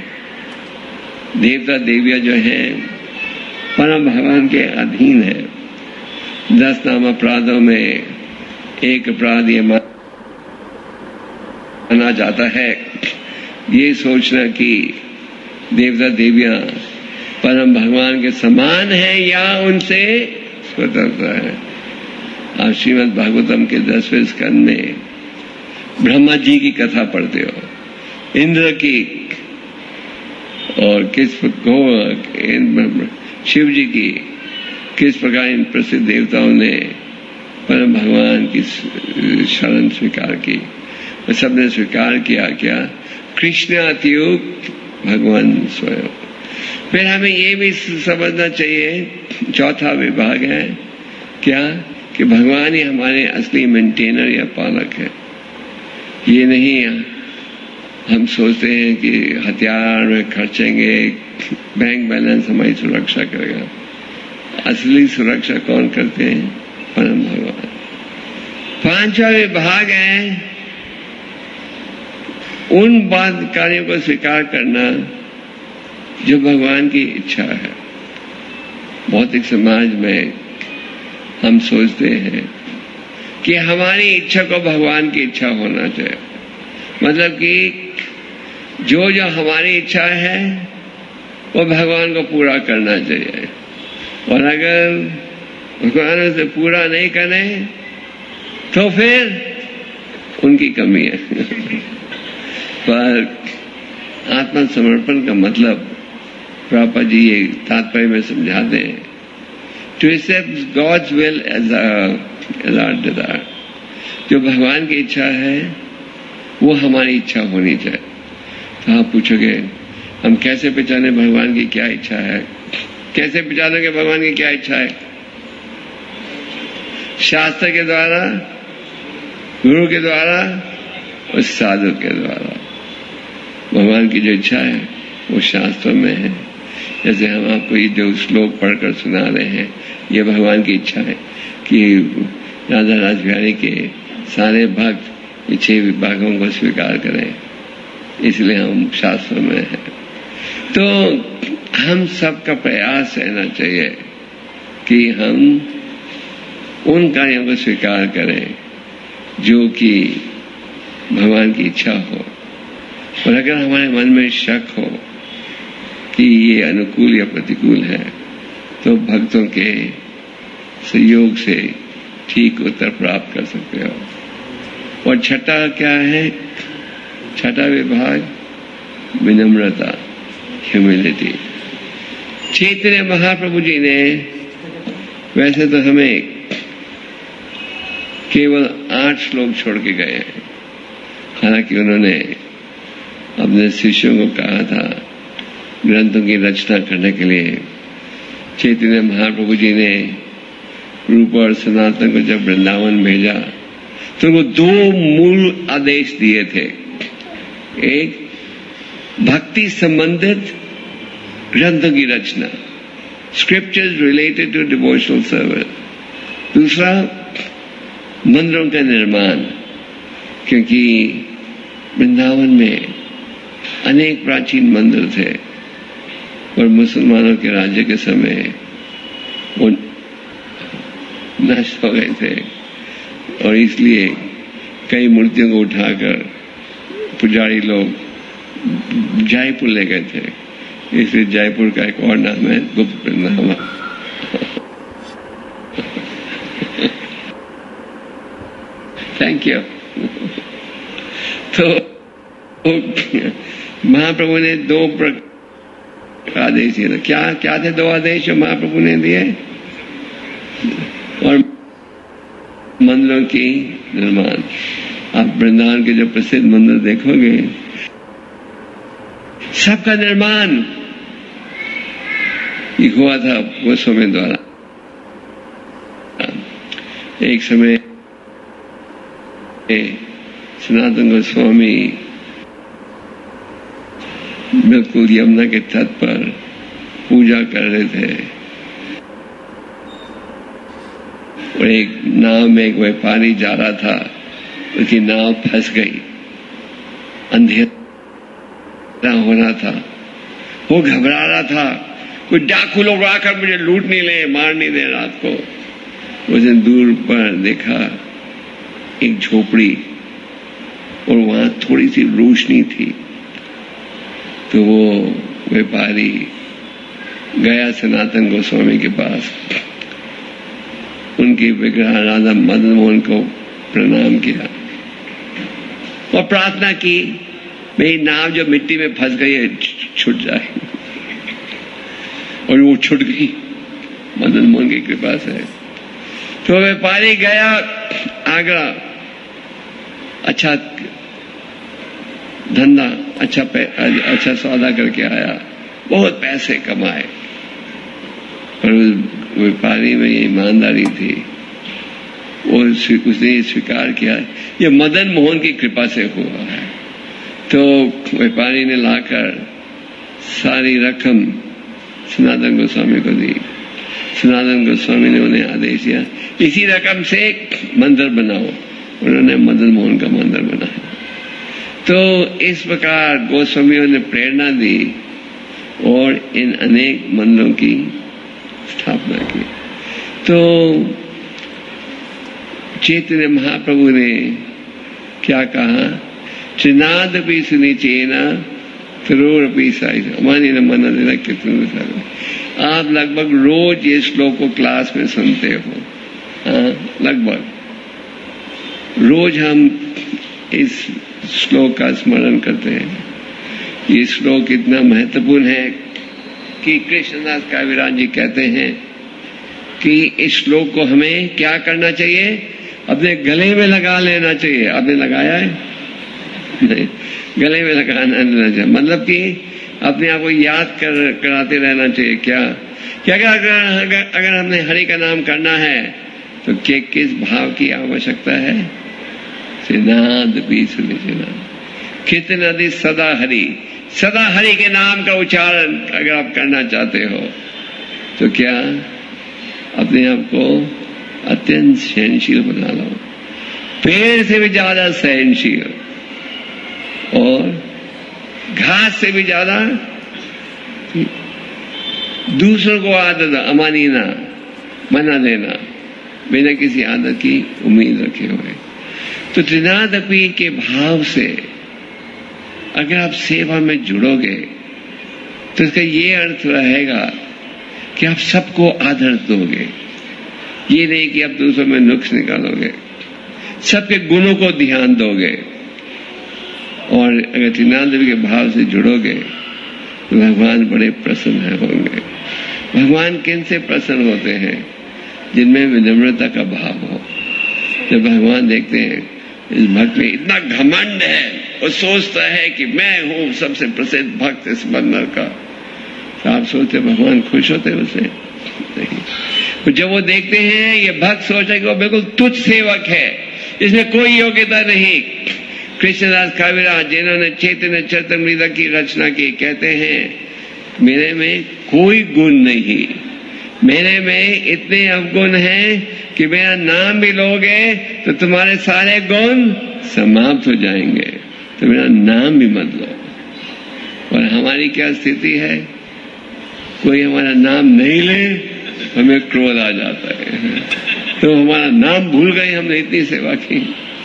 देवता देवियां जो हैं परम भगवान के अधीन है। दस नाम अपराधों में एक अपराध ये माना जाता है, ये सोचना कि देवता देवियां परम भगवान के समान है या उनसे स्वतंत्र है। आप श्रीमद् भागवतम के दसवें स्कंद में ब्रह्मा जी की कथा पढ़ते हो, इंद्र की, और किस को शिव जी की, किस प्रकार इन प्रसिद्ध देवताओं ने परम भगवान की शरण स्वीकार की, और सबने स्वीकार किया क्या? कृष्ण अतियुक्त भगवान स्वयं। फिर हमें ये भी समझना चाहिए, चौथा विभाग है क्या? कि भगवान ही हमारे असली मेंटेनर या पालक है। ये नहीं हम सोचते हैं कि हथियार में खर्चेंगे, बैंक बैलेंस हमारी सुरक्षा करेगा। असली सुरक्षा कौन करते हैं? परम भगवान। पांचवा विभाग है उन बात कार्यों को स्वीकार करना जो भगवान की इच्छा है। भौतिक समाज में हम सोचते हैं कि हमारी इच्छा को भगवान की इच्छा होना चाहिए, मतलब कि जो जो हमारी इच्छा है वो भगवान को पूरा करना चाहिए, और अगर भगवान उसे पूरा नहीं करे तो फिर उनकी कमी है। पर आत्मसमर्पण का मतलब प्रभुपाद जी ये तात्पर्य में समझाते हैं, to accept God's will as our desire. जो भगवान की इच्छा है वो हमारी इच्छा होनी चाहिए। तो आप पूछोगे हम कैसे पहचाने भगवान की क्या इच्छा है? कैसे पहचानोगे भगवान की क्या इच्छा है? शास्त्र के द्वारा, गुरु के द्वारा और साधु के द्वारा। भगवान की जो इच्छा है वो शास्त्रों में है। जैसे हम आपको ये जो श्लोक पढ़कर सुना रहे हैं, ये भगवान की इच्छा है कि राधा राज बिहारी के सारे भक्त छह विभागों को स्वीकार करें, इसलिए हम शास्त्रों में हैं। तो हम सबका प्रयास रहना चाहिए कि हम उन कार्यों को स्वीकार करें जो कि भगवान की इच्छा हो, और अगर हमारे मन में शक हो कि ये अनुकूल या प्रतिकूल है तो भक्तों के सहयोग से ठीक उत्तर प्राप्त कर सकते हो। और छठा क्या है? छठा विभाग विनम्रता, ह्यूमिलिटी। चैतन्य महाप्रभु जी ने वैसे तो हमें केवल आठ श्लोक छोड़ के गए हैं, हालांकि उन्होंने अपने शिष्यों को कहा था ग्रंथों की रचना करने के लिए। चैतन्य महाप्रभु जी ने रूप और सनातन को जब वृंदावन भेजा तो उनको दो मूल आदेश दिए थे। एक, भक्ति संबंधित ग्रंथों की रचना, scriptures related to devotional service. दूसरा, मंदिरों का निर्माण, क्योंकि वृंदावन में अनेक प्राचीन मंदिर थे और मुसलमानों के राज्य के समय वो नष्ट हो गए थे, और इसलिए कई मूर्तियों को उठाकर पुजारी लोग जयपुर ले गए थे। इसलिए जयपुर का एक और नाम है गुप्त वृंदावन। Thank you. तो महाप्रभु ने दो आदेश दिए थे। क्या क्या थे दो आदेश जो महाप्रभु ने दिए? और मंदिरों की निर्माण। आप वृंदावन के जो प्रसिद्ध मंदिर देखोगे, सबका निर्माण ये हुआ था गोस्वामी द्वारा। एक समय सनातन गोस्वामी बिल्कुल यमुना के तट पर पूजा कर रहे थे, और एक नाव में एक व्यापारी जा रहा था, उसकी नाव फंस गई, अंधेरा होना था, वो घबरा रहा था, कोई डाकू लोग आकर मुझे लूट नहीं ले, मार नहीं दे रात को। उसने दूर पर देखा एक झोपड़ी, और वहां थोड़ी सी रोशनी थी। तो वो व्यापारी गया सनातन गोस्वामी के पास, उनकी विग्रह राधा मदन मोहन को प्रणाम किया और प्रार्थना की, मेरी नाव जो मिट्टी में फंस गई है छूट जाए। और वो छूट गई मदन मोहन की कृपा से। तो व्यापारी गया आगरा, अच्छा धंधा, अच्छा अच्छा सौदा करके आया, बहुत पैसे कमाए। पर व्यापारी में ये ईमानदारी थी, और उसने स्वीकार किया ये मदन मोहन की कृपा से हुआ है। तो व्यापारी ने लाकर सारी रकम सनातन गोस्वामी को दी। सनातन गोस्वामी ने उन्हें आदेश दिया इसी रकम से मंदिर बनाओ। उन्होंने मदन मोहन का मंदिर बनाया। तो इस प्रकार गोस्वामियों ने प्रेरणा दी और इन अनेक मंदिरों की स्थापना की। तो चैतन्य महाप्रभु ने क्या कहा, त्रिनादपि सुनिचेना त्रिरोरपि साई मानी न मन देना कितने। आप लगभग रोज ये श्लोक को क्लास में सुनते हो, हाँ, लगभग रोज हम इस श्लोक का स्मरण करते हैं। ये श्लोक इतना महत्वपूर्ण है कि कृष्णदास काविराज जी कहते हैं कि इस श्लोक को हमें क्या करना चाहिए, अपने गले में लगा लेना चाहिए। आपने लगाया है? नहीं, गले में लगाना लेना चाहिए, मतलब कि अपने आप को याद कर कराते रहना चाहिए। क्या क्या क्या अगर, अगर, अगर हमने हरि का नाम करना है तो कि, किस भाव की आवश्यकता है? नाद भी सुनिचेना कितने अधिक सदा हरि, सदा हरि के नाम का उच्चारण अगर आप करना चाहते हो तो क्या अपने आप को अत्यंत सहनशील बना लो, पेड़ से भी ज्यादा सहनशील और घास से भी ज्यादा दूसरों को आदत अमानीना, मना देना, बिना किसी आदत की उम्मीद रखे हुए। तो त्रिनादपि के भाव से अगर आप सेवा में जुड़ोगे तो इसका ये अर्थ रहेगा कि आप सबको आदर दोगे। ये नहीं कि आप दूसरों में नुक्स निकालोगे, सबके गुणों को ध्यान दोगे। और अगर त्रिनादपि के भाव से जुड़ोगे तो भगवान बड़े प्रसन्न होंगे। भगवान किन से प्रसन्न होते हैं? जिनमें विनम्रता का भाव हो। जब भगवान देखते हैं इस भक्त में इतना घमंड है, वो सोचता है कि मैं हूं सबसे प्रसिद्ध भक्त इस बंदर का, तो आप सोचते भगवान खुश होते उससे? नहीं। तो जब वो देखते हैं ये भक्त सोचा कि वो बिल्कुल तुच्छ सेवक है, इसमें कोई योग्यता नहीं। कृष्णदास काविराज जिन्होंने चैतन्य चरितमृत की रचना की, कहते हैं मेरे में कोई गुण नहीं, मेरे में इतने अवगुण हैं कि मेरा नाम भी लोगे तो तुम्हारे सारे गुण समाप्त हो जाएंगे, तो मेरा नाम भी मत लो। और हमारी क्या स्थिति है, कोई हमारा नाम नहीं ले हमें क्रोध आ जाता है, तो हमारा नाम भूल गए, हमने इतनी सेवा की।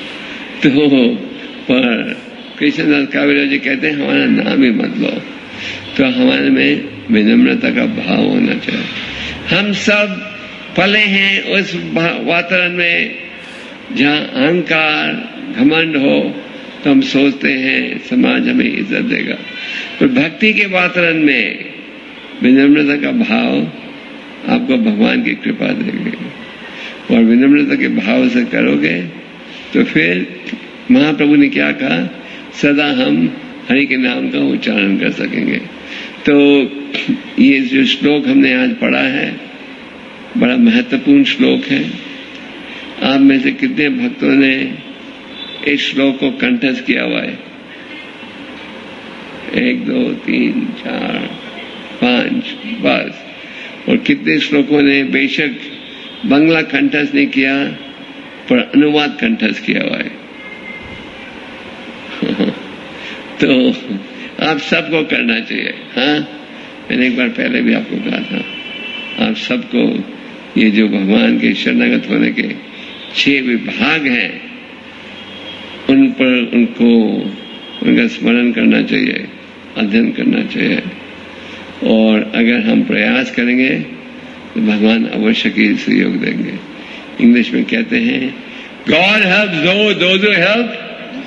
तो पर कृष्णदास काविराज जी कहते हैं हमारा नाम ही मत लो। तो हमारे में विनम्रता का भाव होना चाहिए। हम सब पले हैं उस वातावरण में जहां अहंकार घमंड हो, तो हम सोचते हैं समाज हमें इज्जत देगा। तो भक्ति के वातावरण में विनम्रता का भाव आपको भगवान की कृपा देंगे, और विनम्रता के भाव से करोगे तो फिर महाप्रभु ने क्या कहा, सदा हम हरि के नाम का उच्चारण कर सकेंगे। तो ये जो श्लोक हमने आज पढ़ा है बड़ा महत्वपूर्ण श्लोक है। आप में से कितने भक्तों ने इस श्लोक को कंठस्थ किया हुआ है? एक, दो, तीन, चार, पांच, बस। और कितने श्लोकों ने बेशक बंगला कंठस्थ नहीं किया पर अनुवाद कंठस्थ किया हुआ है? तो आप सबको करना चाहिए। हाँ, मैंने एक बार पहले भी आपको कहा था, आप सबको ये जो भगवान के शरणागत होने के छह विभाग हैं, उन पर उनको उनका स्मरण करना चाहिए, अध्ययन करना चाहिए। और अगर हम प्रयास करेंगे तो भगवान अवश्य ही सहयोग देंगे। इंग्लिश में कहते हैं God helps those those who help.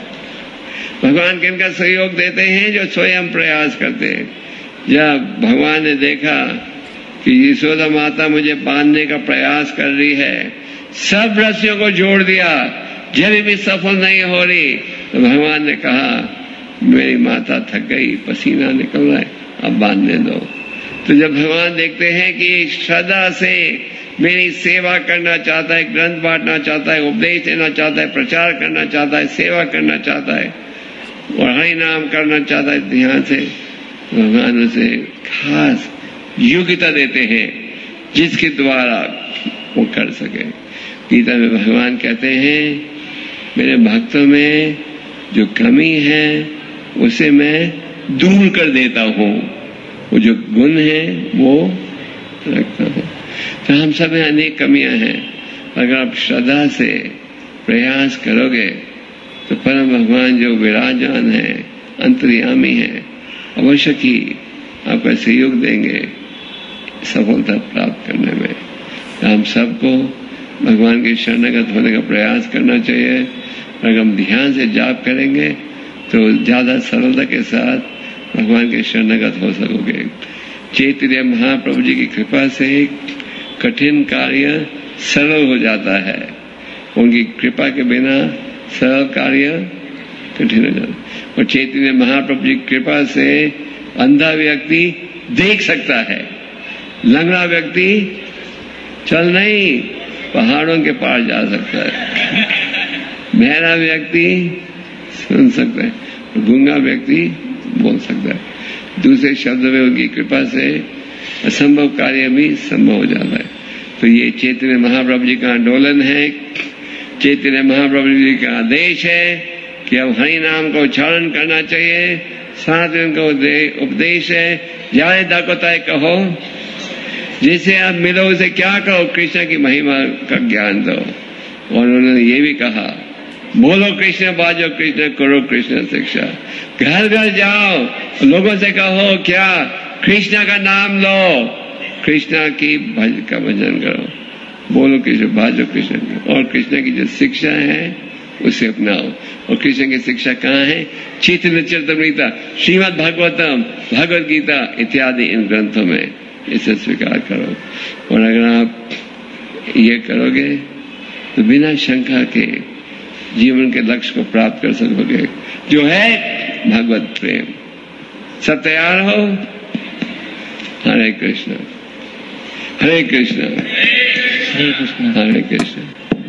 भगवान किनका सहयोग देते हैं? जो स्वयं प्रयास करते हैं। जब भगवान ने देखा कि यशोदा माता मुझे बांधने का प्रयास कर रही है, सब रस्सियों को जोड़ दिया, जब भी सफल नहीं हो रही, तो भगवान ने कहा मेरी माता थक गई, पसीना निकल रहा है, अब बांधने दो। तो जब भगवान देखते हैं कि श्रद्धा से मेरी सेवा करना चाहता है, ग्रंथ बांटना चाहता है, उपदेश देना चाहता है, प्रचार करना चाहता है, सेवा करना चाहता है और हरि नाम करना चाहता है ध्यान से, भगवान उसे खास योग्यता देते हैं जिसके द्वारा वो कर सके। गीता में भगवान कहते हैं मेरे भक्तों में जो कमी है उसे मैं दूर कर देता हूँ, वो जो गुण है वो रखता हूँ। तो हम सब में अनेक कमियां हैं, अगर आप श्रद्धा से प्रयास करोगे तो परम भगवान जो विराजमान है, अंतर्यामी है, अवश्य ही आपका सहयोग देंगे सफलता प्राप्त करने में। तो हम सबको भगवान के शरणागत होने का प्रयास करना चाहिए। अगर हम ध्यान से जाप करेंगे तो ज्यादा सरलता के साथ भगवान के शरणागत हो सकोगे। चैतन्य महाप्रभु जी की कृपा से कठिन कार्य सरल हो जाता है, उनकी कृपा के बिना सरल कार्य कठिन हो जाता है। और चैतन्य महाप्रभु जी की कृपा से अंधा व्यक्ति देख सकता है, लंगड़ा व्यक्ति चल नहीं पहाड़ों के पार जा सकता है, बहरा व्यक्ति सुन सकता है, गूंगा व्यक्ति बोल सकता है। दूसरे शब्द में उनकी कृपा से असंभव कार्य भी संभव हो जाता है। तो ये चैतन्य महाप्रभु जी का आंदोलन है, चैतन्य महाप्रभु जी का आदेश है कि अब हरि नाम का उच्चारण करना चाहिए, साथ में उनका उपदेश है जाए दाकोताय कहो, जिसे आप मिलो उसे क्या कहो, कृष्ण की महिमा का ज्ञान दो। और उन्होंने ये भी कहा बोलो कृष्ण बाजो कृष्ण करो कृष्ण शिक्षा। घर घर जाओ, लोगों से कहो क्या, कृष्ण का नाम लो, कृष्ण की भज का भजन करो, बोलो कृष्ण बाजो कृष्ण, और कृष्ण की जो शिक्षा है उसे अपनाओ। और कृष्ण की शिक्षा कहाँ है? चैतन्य चरितामृत, श्रीमद् भागवतम, भगवद गीता इत्यादि इन ग्रंथों में, इसे स्वीकार करो। और अगर आप ये करोगे तो बिना शंका के जीवन के लक्ष्य को प्राप्त कर सकोगे, जो है भगवत प्रेम। सब तैयार हो? हरे कृष्ण हरे कृष्ण
हरे कृष्ण
हरे कृष्ण।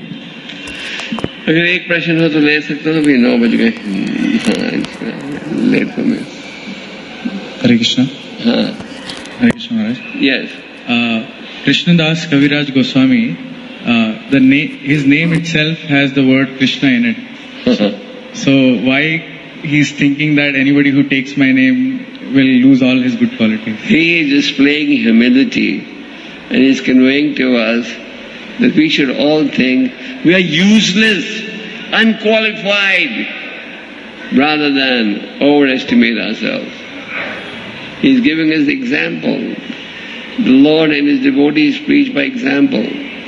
अगर एक प्रश्न हो तो ले सकते हो, अभी नौ बज गए। हाँ, लेट हो मैं।
हरे कृष्ण।
हाँ,
Hare Krishna Maharaj.
Yes.
Krishnadas Kaviraj Goswami, uh, the name, his name itself has the word Krishna in it. So why he's thinking that anybody who takes my name will lose all his good qualities?
He is displaying humility and is conveying to us that we should all think we are useless, unqualified, rather than overestimate ourselves. He is giving us the example. The Lord and His devotees preach by example.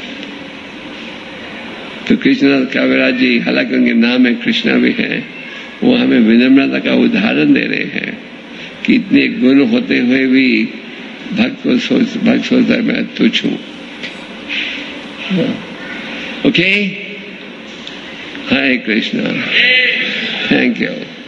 तो कृष्णदास काविराज जी, हालांकि उनके नाम में कृष्णा भी है, वो हमें विनम्रता का उदाहरण दे रहे हैं कि इतने गुण होते हुए भी भक्त को सोच भक्त सोचता है मैं तुच्छ हूं। Okay, Hare Krishna, thank you.